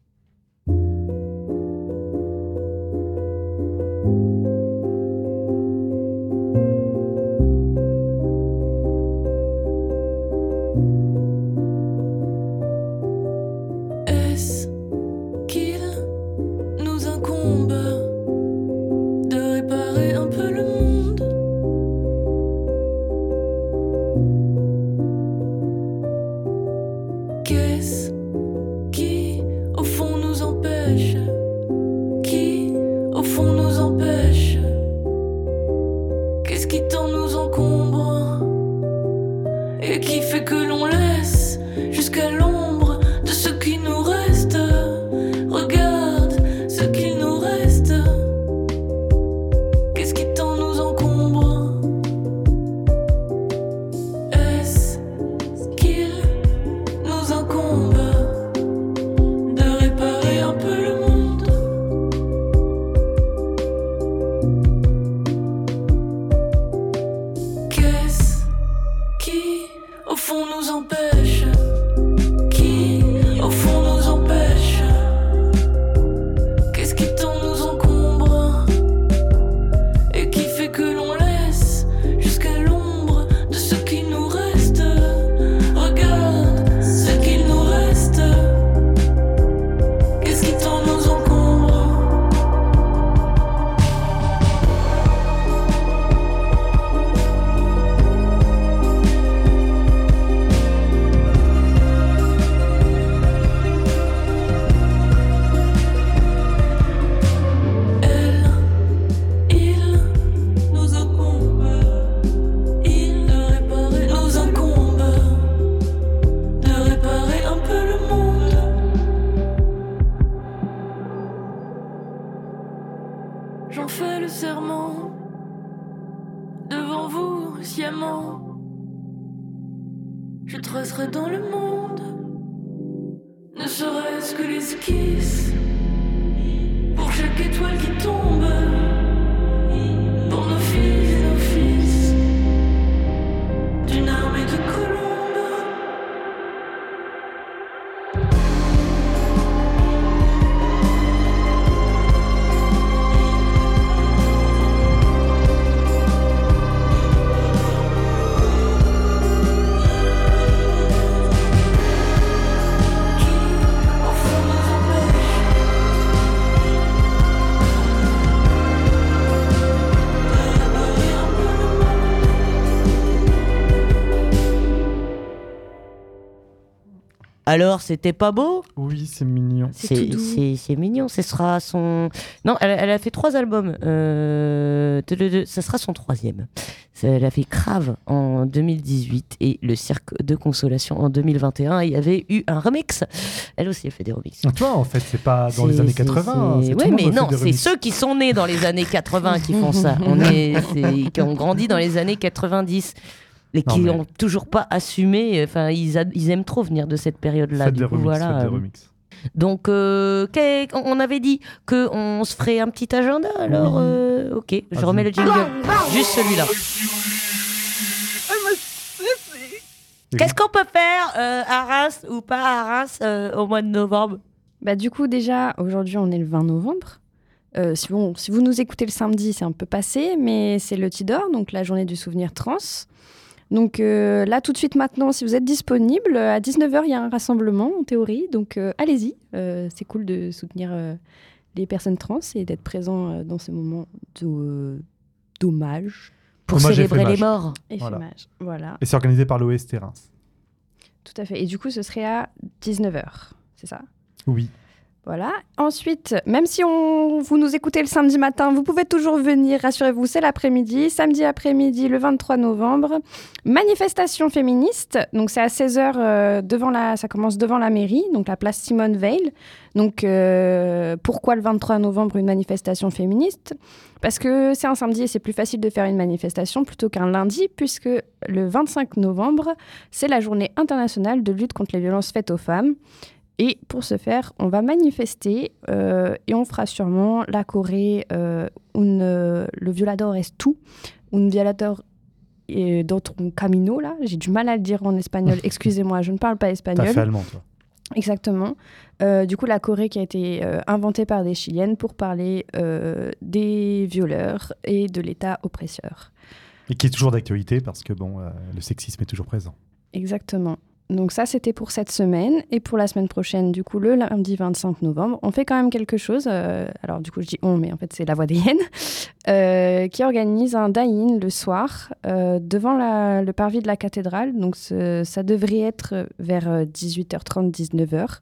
Est-ce qu'il nous incombe de réparer un peu le monde? Qu'est-ce qui, au fond, nous empêche? Qui, au fond, nous empêche? Qu'est-ce qui tant nous encombre? Et qui fait que l'on laisse jusqu'à l'ombre de ce qui nous reste? Regarde ce qu'il nous reste. Qu'est-ce qui tant nous encombre? Est-ce qu'il nous incombe de réparer un peu le monde? Qu'est-ce qui, au fond, nous empêche? Qui, au fond, nous empêche? Qu'est-ce qui tant nous encombre? Et qui fait que l'on laisse jusqu'à l'ombre de ce qui nous reste? Regarde ce qu'il nous reste. Qu'est-ce qui tant nous encombre? Elle, il nous incombe, il de réparer, nous incombe de réparer un peu le monde. J'en fais le serment devant vous sciemment. Je tracerai dans le monde, ne serait-ce que l'esquisse. Pour chaque étoile qui tombe, pour nos filles et nos fils, d'une armée de colombes. Qui, au fond, nous empêche? Alors, c'était pas beau? Oui, c'est mignon. C'est, c'est, c'est mignon. Ce sera son. Non, elle, elle a fait trois albums. Euh... Ça sera son troisième. Elle a fait Crave en deux mille dix-huit et Le Cirque de Consolation en deux mille vingt et un. Il y avait eu un remix. Elle aussi, elle fait des remixes. Tu vois, en fait, c'est pas dans c'est, les années quatre-vingts. C'est... Oui, mais non, c'est ceux qui sont nés dans les années quatre-vingts qui font ça. On est, c'est... qui ont grandi dans les années quatre-vingt-dix. Et qui n'ont mais... toujours pas assumé. Enfin, ils, a... ils aiment trop venir de cette période-là. Faites du des coup, remix, voilà. faites des remix. Donc, euh, on avait dit qu'on se ferait un petit agenda, alors oui. euh, ok, je ah, remets le jingle, juste celui-là. Qu'est-ce qu'on peut faire euh, à Reims ou pas à Reims euh, au mois de novembre? Bah du coup, déjà, aujourd'hui, on est le vingt novembre. Euh, si, bon, si vous nous écoutez le samedi, c'est un peu passé, mais c'est le Tidor, donc la journée du souvenir trans. Donc euh, là, tout de suite maintenant, si vous êtes disponible, à dix-neuf heures, il y a un rassemblement en théorie. Donc euh, allez-y, euh, c'est cool de soutenir euh, les personnes trans et d'être présent euh, dans ce moment de, euh, d'hommage. Pour hommage célébrer les morts. Et voilà. Fémage, voilà. Et c'est organisé par l'O S T Reims. Tout à fait. Et du coup, ce serait à dix-neuf heures, c'est ça? Oui. Voilà. Ensuite, même si on, vous nous écoutez le samedi matin, vous pouvez toujours venir, rassurez-vous, c'est l'après-midi. Samedi après-midi, le vingt-trois novembre, manifestation féministe. Donc, c'est à seize heures, euh, devant la, ça commence devant la mairie, donc la place Simone Veil. Donc, euh, pourquoi le vingt-trois novembre, une manifestation féministe? Parce que c'est un samedi et c'est plus facile de faire une manifestation plutôt qu'un lundi, puisque le vingt-cinq novembre, c'est la journée internationale de lutte contre les violences faites aux femmes. Et pour ce faire, on va manifester euh, et on fera sûrement la Corée, euh, un, euh, le violador es tu, un violador eh, d'otro camino, là. J'ai du mal à le dire en espagnol, excusez-moi, je ne parle pas espagnol. T'as fait allemand, toi. Exactement. Euh, du coup, la Corée qui a été euh, inventée par des Chiliennes pour parler euh, des violeurs et de l'État oppresseur. Et qui est toujours d'actualité parce que bon, euh, le sexisme est toujours présent. Exactement. Donc ça, c'était pour cette semaine. Et pour la semaine prochaine, du coup, le lundi vingt-cinq novembre, on fait quand même quelque chose. Euh, alors, du coup, je dis on, mais en fait, c'est la Voix des Hyènes, euh, qui organise un die-in le soir euh, devant la, le parvis de la cathédrale. Donc, ce, ça devrait être vers dix-huit heures trente, dix-neuf heures.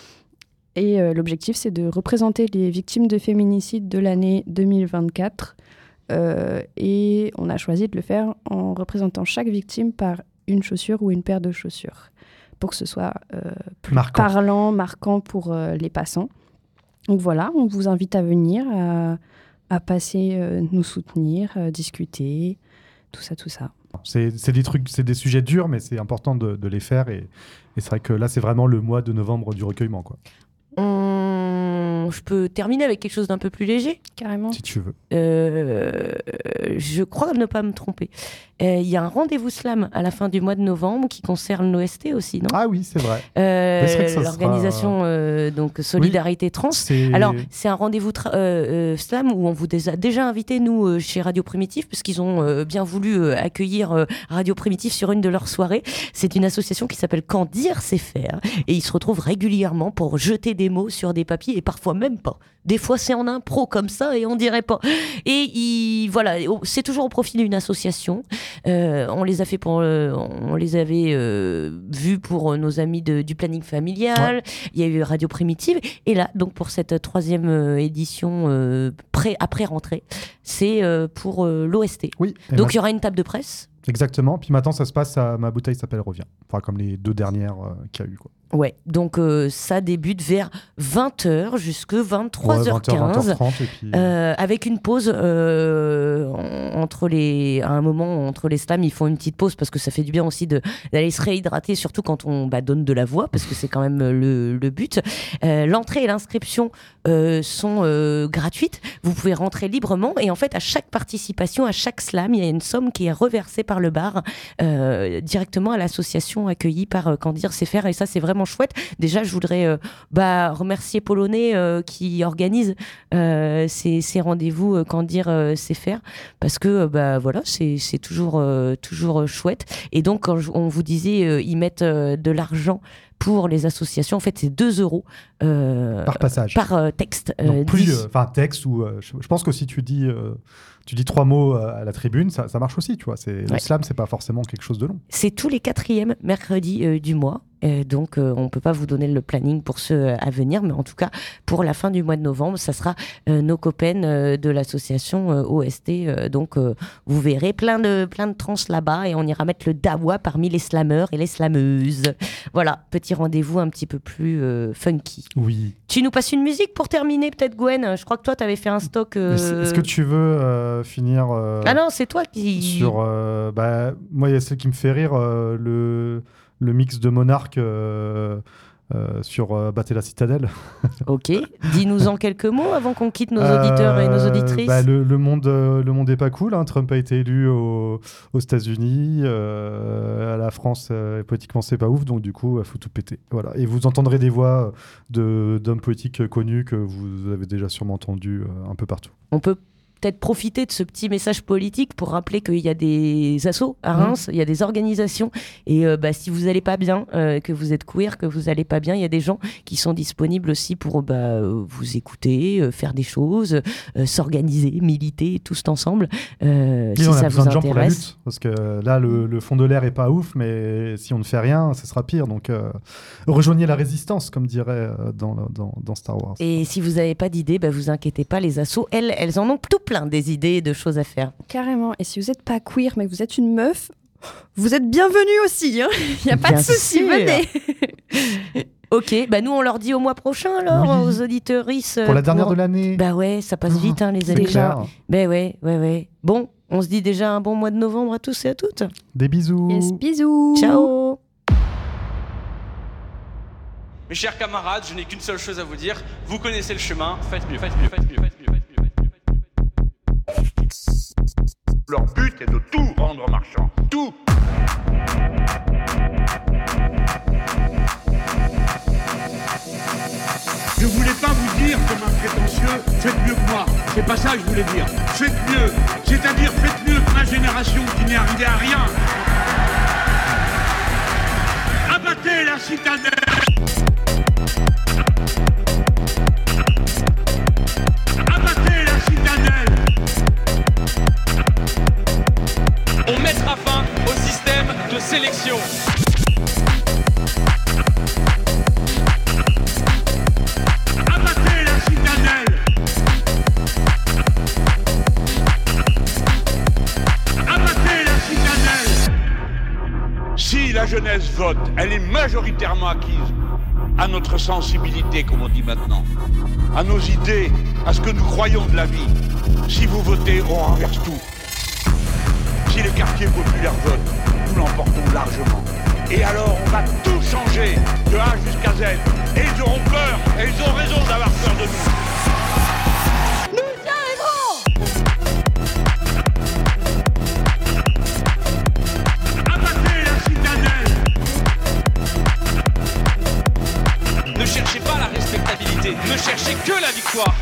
Et euh, l'objectif, c'est de représenter les victimes de féminicide de l'année deux mille vingt-quatre. Euh, et on a choisi de le faire en représentant chaque victime par une chaussure ou une paire de chaussures, pour que ce soit euh, plus marquant. parlant, marquant pour euh, les passants. Donc voilà, on vous invite à venir, à, à passer, euh, nous soutenir, euh, discuter, tout ça, tout ça. C'est, c'est des trucs, c'est des sujets durs, mais c'est important de, de les faire. Et, et c'est vrai que là, c'est vraiment le mois de novembre du recueillement, quoi. On... Je peux terminer avec quelque chose d'un peu plus léger? Carrément. Si tu veux. Euh, je crois ne pas me tromper. Il euh, y a un rendez-vous slam à la fin du mois de novembre qui concerne l'O S T aussi, non? Ah oui, c'est vrai. Euh, c'est vrai que l'organisation sera... euh, donc Solidarité oui, Trans. C'est... Alors, c'est un rendez-vous tra- euh, euh, slam où on vous a déjà invité, nous, euh, chez Radio Primitif, puisqu'ils ont euh, bien voulu euh, accueillir euh, Radio Primitif sur une de leurs soirées. C'est une association qui s'appelle Quand dire c'est faire. Et ils se retrouvent régulièrement pour jeter des mots sur des papiers, et parfois même pas. Des fois, c'est en impro comme ça et on dirait pas. Et il, voilà, c'est toujours au profit d'une association. Euh, on les a fait pour, euh, on les avait euh, vus pour nos amis de, du planning familial. Ouais. Il y a eu Radio Primitive. Et là, donc pour cette troisième euh, édition euh, pré, après rentrée, c'est euh, pour euh, l'O S T. Oui. Donc il y aura une table de presse. Exactement. Puis maintenant, ça se passe à Ma bouteille s'appelle Revient. Enfin, comme les deux dernières euh, qu'il y a eu, quoi. Ouais, donc euh, ça débute vers vingt heures jusqu'à vingt-trois heures quinze, ouais, vingt heures, vingt heures trente, et puis... euh, avec une pause euh, entre les, à un moment entre les slams, ils font une petite pause parce que ça fait du bien aussi de, d'aller se réhydrater, surtout quand on bah, donne de la voix, parce que c'est quand même le, le but. Euh, l'entrée et l'inscription euh, sont euh, gratuites, vous pouvez rentrer librement, et en fait à chaque participation, à chaque slam, il y a une somme qui est reversée par le bar euh, directement à l'association accueillie par euh, Quand dire c'est faire, et ça c'est vraiment chouette. Déjà, je voudrais euh, bah, remercier Polonais euh, qui organise euh, ces, ces rendez-vous euh, Quand dire euh, c'est faire, parce que euh, bah, voilà, c'est, c'est toujours, euh, toujours chouette. Et donc, quand on vous disait euh, ils mettent euh, de l'argent pour les associations. En fait, c'est deux euros euh, par passage, par euh, texte. Donc euh, plus, enfin euh, texte ou euh, je, je pense que si tu dis euh, tu dis trois mots à la tribune, ça, ça marche aussi, tu vois. C'est, ouais. Le slam, c'est pas forcément quelque chose de long. C'est tous les quatrièmes mercredis euh, du mois. Euh, donc, euh, on peut pas vous donner le planning pour ceux à venir, mais en tout cas, pour la fin du mois de novembre, ça sera euh, nos copains euh, de l'association euh, O S T. Euh, donc, euh, vous verrez plein de, plein de trans là-bas et on ira mettre le dawa parmi les slameurs et les slameuses. Voilà, petit rendez-vous un petit peu plus euh, funky. Oui. Tu nous passes une musique pour terminer, peut-être, Gwen? Je crois que toi, tu avais fait un stock. Euh... Est-ce que tu veux euh, finir euh, Ah non, c'est toi qui. Sur. Euh, bah, moi, il y a celle qui me fait rire, euh, le. Le mix de Monarque euh, euh, sur euh, Battez la Citadelle. Ok, dis-nous en quelques mots avant qu'on quitte nos auditeurs euh, et nos auditrices. Bah, le, le, monde, euh, le monde est pas cool. Hein. Trump a été élu au, aux États-Unis. Euh, à la France, euh, politiquement, c'est pas ouf. Donc, du coup, il faut tout péter. Voilà. Et vous entendrez des voix de, d'hommes politiques connus que vous avez déjà sûrement entendus euh, un peu partout. On peut peut-être profiter de ce petit message politique pour rappeler qu'il y a des assos à Reims, mmh. il y a des organisations et euh, bah, si vous n'allez pas bien, euh, que vous êtes queer, que vous n'allez pas bien, il y a des gens qui sont disponibles aussi pour bah, vous écouter, euh, faire des choses, euh, s'organiser, militer tous ensemble. Euh, si on a ça besoin vous de gens pour la intéresse. lutte, parce que là le, le fond de l'air est pas ouf, mais si on ne fait rien, ce sera pire. Donc euh, rejoignez la résistance, comme dirait euh, dans, dans, dans Star Wars. Et si vous n'avez pas d'idées, bah, vous inquiétez pas, les assos, elles, elles en ont tout plein des idées, de choses à faire. Carrément. Et si vous n'êtes pas queer, mais que vous êtes une meuf, vous êtes bienvenue aussi. Il hein n'y a pas Bien de souci, sûr. venez. Ok, bah nous on leur dit au mois prochain alors, oui. aux auditeuristes. Pour la dernière pour... de l'année. Bah ouais, ça passe vite hein, les années. Déjà. Bah ouais, ouais, ouais. Bon, on se dit déjà un bon mois de novembre à tous et à toutes. Des bisous. Yes, bisous. Ciao. Mes chers camarades, je n'ai qu'une seule chose à vous dire. Vous connaissez le chemin. Faites mieux, faites mieux, faites mieux, faites mieux, faites mieux, faites mieux, faites mieux. Leur but est de tout rendre marchand. Tout. Je voulais pas vous dire comme un prétentieux, faites mieux que moi. C'est pas ça que je voulais dire. Faites mieux. C'est-à-dire faites mieux que ma génération qui n'est arrivée à rien. Abattez la citadelle. Abattez la citadelle. On mettra fin au système de sélection. Abattez la citadelle. Abattez la citadelle. Si la jeunesse vote, elle est majoritairement acquise à notre sensibilité, comme on dit maintenant, à nos idées, à ce que nous croyons de la vie. Si vous votez, on renverse tout. Si les quartiers populaires votent, nous l'emportons largement. Et alors, on va tout changer, de A jusqu'à Z. Et ils auront peur, et ils ont raison d'avoir peur de nous. Nous y arriverons. Abattez la citadelle. Ne cherchez pas la respectabilité, ne cherchez que la victoire.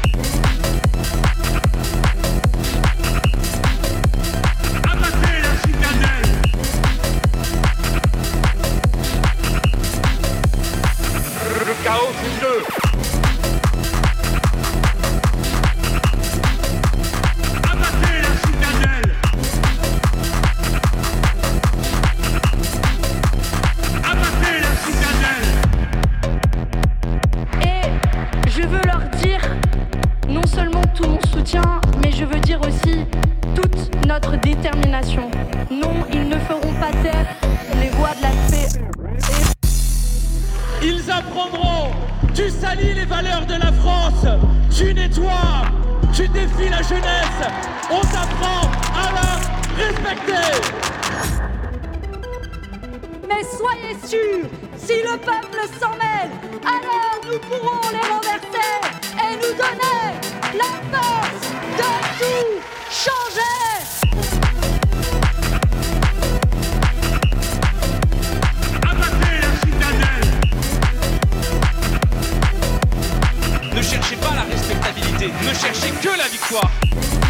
Abattez la citadelle. Le chaos, c'est deux. Abattez la citadelle. Abattez la citadelle. Et je veux leur dire non seulement tout mon soutien, mais je veux dire aussi toute notre détermination. Non, ils ne feront pas taire les voix de la paix. Et... Ils apprendront. Tu salis les valeurs de la France. Tu nettoies. Tu défies la jeunesse. On t'apprend à la respecter. Mais soyez sûrs, si le peuple s'en mêle, alors nous pourrons les renverser et nous donner la force de tout changer. Abattez la citadelle. Ne cherchez pas la respectabilité, ne cherchez que la victoire.